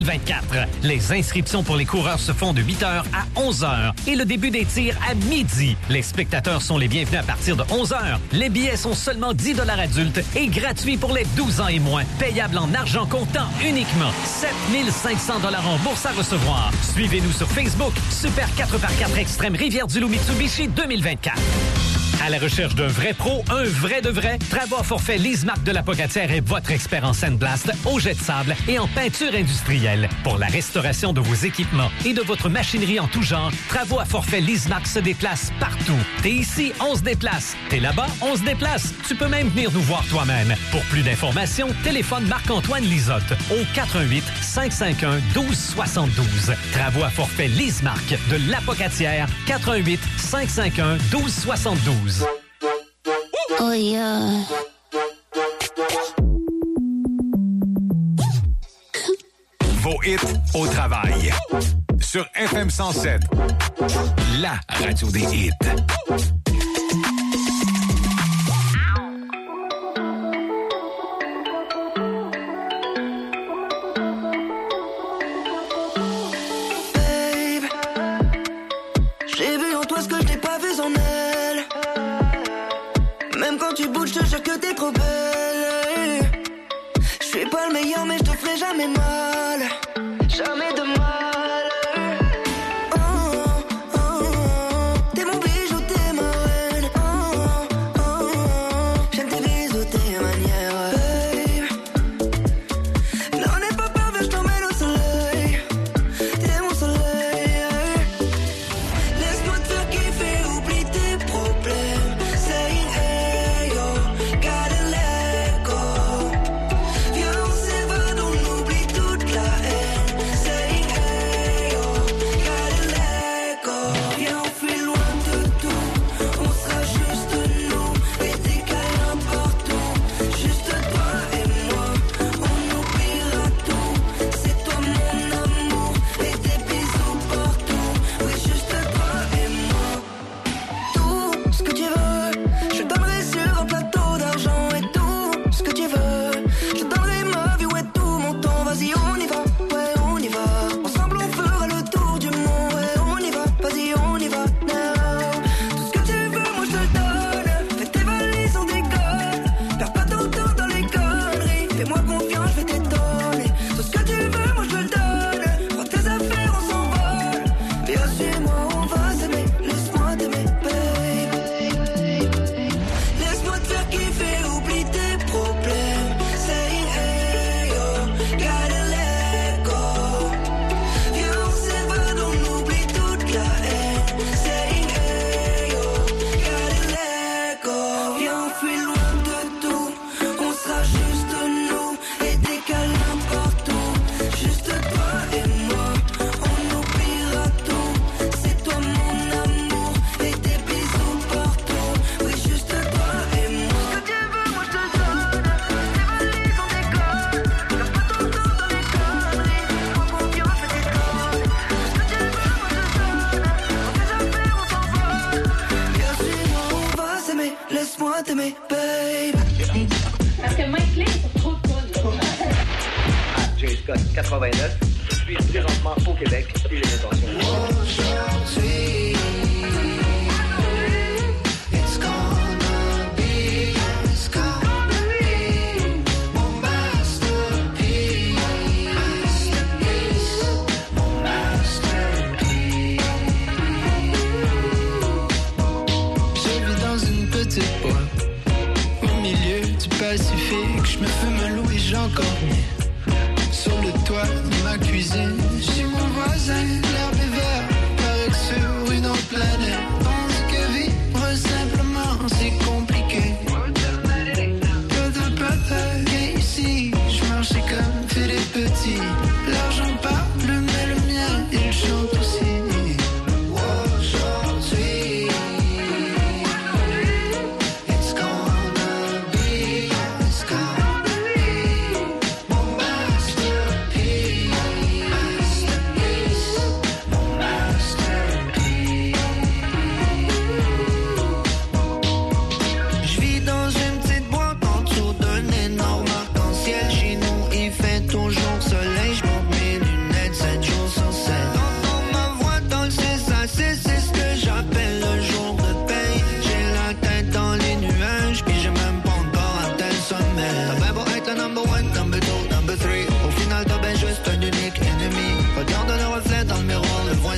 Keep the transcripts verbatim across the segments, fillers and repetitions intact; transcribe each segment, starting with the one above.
vingt-quatre. Les inscriptions pour les coureurs se font de huit heures à onze heures et le début des tirs à midi. Les spectateurs sont les bienvenus à partir de onze heures. Les billets sont seulement dix dollars adultes et gratuits pour les douze ans et moins. Payable en argent comptant uniquement. sept mille cinq cents dollars en bourse à recevoir. Suivez-nous sur Facebook. Super quatre par quatre Extrême Rivière-du-Loup Mitsubishi deux mille vingt-quatre. À la recherche d'un vrai pro, un vrai de vrai, Travaux à forfait Lise-Marc de la Pocatière est votre expert en sandblast, au jet de sable et en peinture industrielle. Pour la restauration de vos équipements et de votre machinerie en tout genre, Travaux à forfait Lise-Marc se déplace partout. T'es ici, on se déplace. T'es là-bas, on se déplace. Tu peux même venir nous voir toi-même. Pour plus d'informations, téléphone Marc-Antoine Lisotte au quatre un huit, cinq cinq un, un deux sept deux. Travaux à forfait Lise-Marc de la Pocatière, quatre un huit, cinq cinq un, un deux sept deux. Oh yeah. Vos hits au travail. Sur F M cent sept. La radio des hits. Babe, j'ai vu en toi ce que je n'ai pas vu en elle. Même quand tu bouges, je te jure que t'es trop belle. Je suis pas le meilleur, mais je te ferai jamais mal. Jamais de mal. Oh, oh, oh. T'es mon bijou, t'es ma reine. Oh, oh, oh. J'aime tes bisous, tes manières. Babe, n'en aie pas peur, viens, je t'emmène au soleil. T'es mon soleil. Laisse-moi te faire kiffer, oublie tes problèmes. Say hey yo, gotta let go. Viens, on s'évade, on oublie toute la haine. Say hey yo, gotta let go. Viens, on fuit loin de tout. On sera juste nous et des câlins partout. Juste toi et moi, on oubliera tout. C'est toi mon amour et des bisous partout. Oui, juste toi et moi. Tout ce que tu veux, je donnerai sur un plateau d'argent. Et tout ce que tu veux, je donnerai ma vie, ouais, tout mon temps. Vas-y, on y va, ouais, on y va. Ensemble, on fera le tour du monde, ouais, on y va. Vas-y, on y va, now. Tout ce que tu veux, moi, je te le donne. Fais tes valises, on déconne. Perds pas ton temps dans les conneries. Fais-moi confiance, je vais t'étonner. Tout ce que tu veux, moi, je te le donne. Prends tes affaires, on s'envole. Viens, suis-moi, on va s'aimer. Laisse-moi t'aimer, babe. Laisse-moi te faire kiffer, oublie tes problèmes. Say hey yo, gotta let go. Viens, on s'évade, on oublie toute la haine. Say hey yo, gotta let go. Viens, on fuit loin de tout. On sera juste nous et des câlins partout. Juste toi et moi, on oubliera tout. C'est toi mon amour et des bisous partout. Oui, juste toi et moi. Ce que tu veux, moi je te le donne. Tes valises, on déconne. Perds pas ton temps dans les conneries. Fais-moi confiance, je vais t'étonner. Ce que tu veux, moi je te le donne. Prends tes affaires, on s'envole. Viens, suis-moi, on va s'aimer. Laisse-moi t'aimer, babe. Parce que Mike Lynn, c'est trop cool. Ah, Jay Scott, quatre-vingt-neuf. Je suis présentement au Québec. Et les intentions. Aujourd'hui, it's gonna be, it's gonna be mon masterpiece, masterpiece, mon masterpiece. Je vis dans une petite boîte au milieu du Pacifique. Je me fume un loup et j'en cornais. Sur le toit de ma cuisine, chez mon voisin, l'herbe est verte, paraît que sur une autre planète. On dit que vivre simplement, c'est compliqué. Pas de papa ici, je marchais comme Philippe Petit. L'argent parle, mais le mien, il chante aussi. Aujourd'hui, it's gonna be, it's gonna be mon masterpiece, masterpiece, mon masterpiece. Je vis dans une petite boîte en dessous d'un énorme arc-en-ciel. Chez nous, il fait toujours soleil. Je monte mes lunettes.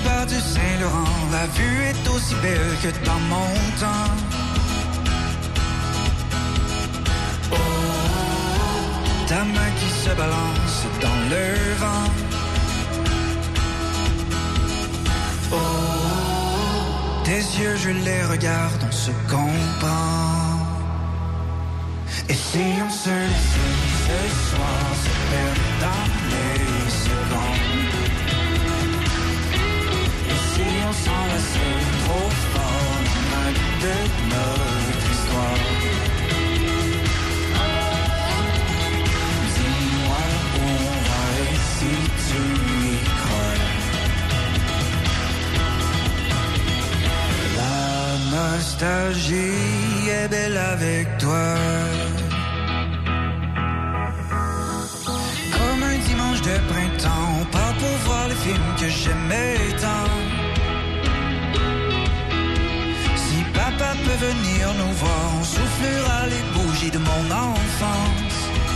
boulevard du Saint-Laurent, la vue est aussi belle que dans mon temps. Oh, ta main qui se balance dans le vent. Oh, tes yeux, je les regarde, on se comprend. Et si on se laissait ce soir se perdre dans les secondes? Et si on s'enlaçait trop fort dans la vie de notre histoire? Dis-moi où on va et si tu y crois. La nostalgie est belle avec toi. Comme un dimanche de printemps, on part pour voir les films que j'aimais tant. Si papa peut venir nous voir, on soufflera les bougies de mon enfance.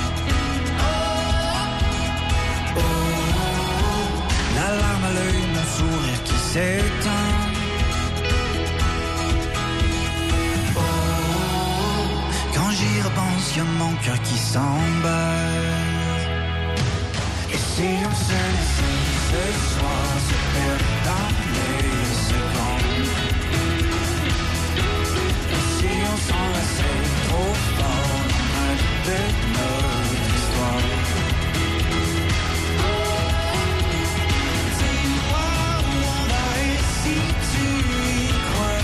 Oh, la larme à l'œil, mon sourire qui s'éteint. J'y repense, y'a mon cœur qui s'emballe. Et si on se laissait ce soir se perdre dans les secondes? Et si on s'enlaçait trop fort dans la vie de notre histoire? Dis-moi où on va et si tu y crois.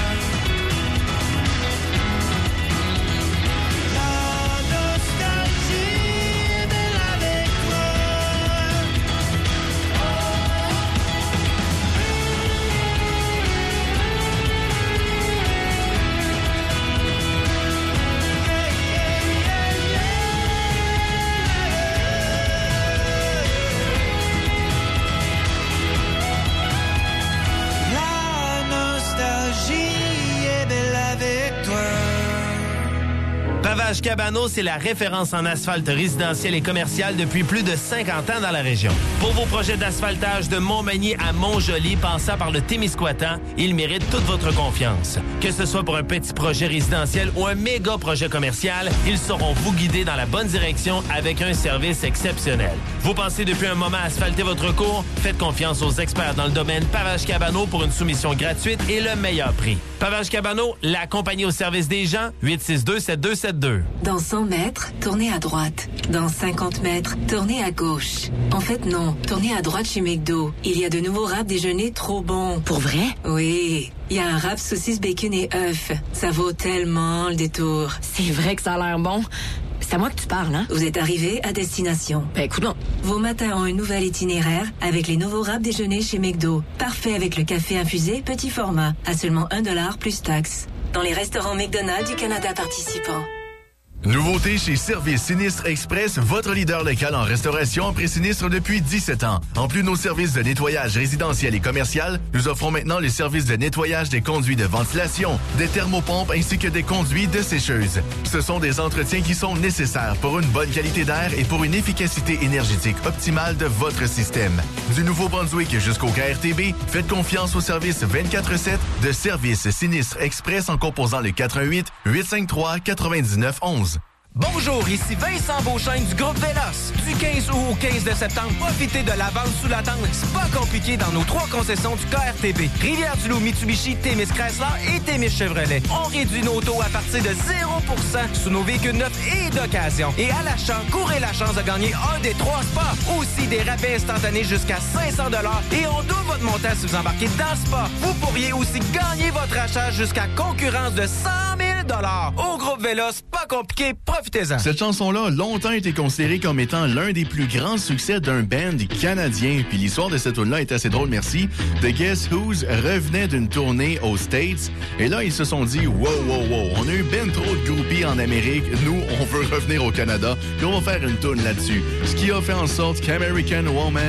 Pavage Cabano, c'est la référence en asphalte résidentiel et commercial depuis plus de cinquante ans dans la région. Pour vos projets d'asphaltage de Montmagny à Montjoli, passant par le Témiscouatan, ils méritent toute votre confiance. Que ce soit pour un petit projet résidentiel ou un méga projet commercial, ils sauront vous guider dans la bonne direction avec un service exceptionnel. Vous pensez depuis un moment asphalter votre cours? Faites confiance aux experts dans le domaine Pavage Cabano pour une soumission gratuite et le meilleur prix. Pavage Cabano, la compagnie au service des gens, huit six deux sept deux sept deux. Dans cent mètres, tournez à droite. Dans cinquante mètres, tournez à gauche. En fait, non. Tournez à droite chez McDo. Il y a de nouveaux wraps déjeuner trop bons. Pour vrai? Oui. Il y a un wrap saucisse, bacon et œufs. Ça vaut tellement le détour. C'est vrai que ça a l'air bon. C'est à moi que tu parles, hein? Vous êtes arrivé à destination. Ben, écoute non. Vos matins ont un nouvel itinéraire avec les nouveaux wraps déjeuner chez McDo. Parfait avec le café infusé petit format. À seulement un dollar plus taxes. Dans les restaurants McDonald's du Canada participants. Nouveauté chez Service Sinistre Express, votre leader local en restauration après-sinistre depuis dix-sept ans. En plus de nos services de nettoyage résidentiel et commercial, nous offrons maintenant les services de nettoyage des conduits de ventilation, des thermopompes ainsi que des conduits de sécheuse. Ce sont des entretiens qui sont nécessaires pour une bonne qualité d'air et pour une efficacité énergétique optimale de votre système. Du Nouveau-Brunswick jusqu'au K R T B, faites confiance au service vingt-quatre sept de Service Sinistre Express en composant le quatre un huit, huit cinq trois, neuf neuf un un. Bonjour, ici Vincent Beauchesne du groupe Véloce. Du quinze août au quinze de septembre, profitez de la vente sous la tente. C'est pas compliqué dans nos trois concessions du K R T B. Rivière-du-Loup, Mitsubishi, Témis Chrysler et Témis Chevrolet. On réduit nos taux à partir de zéro pour cent sous nos véhicules neufs et d'occasion. Et à l'achat, courez la chance de gagner un des trois spas. Aussi des rabais instantanés jusqu'à cinq cents dollars et on double votre montant si vous embarquez dans le spa. Vous pourriez aussi gagner votre achat jusqu'à concurrence de cent mille dollars. Au groupe Véloce, pas compliqué, profitez-en. Cette chanson-là a longtemps été considérée comme étant l'un des plus grands succès d'un band canadien. Puis l'histoire de cette tune-là est assez drôle, merci. The Guess Who's revenait d'une tournée aux States. Et là, ils se sont dit, wow, wow, wow, on a eu ben trop de groupies en Amérique. Nous, on veut revenir au Canada. Puis on va faire une tune là-dessus. Ce qui a fait en sorte qu'American Woman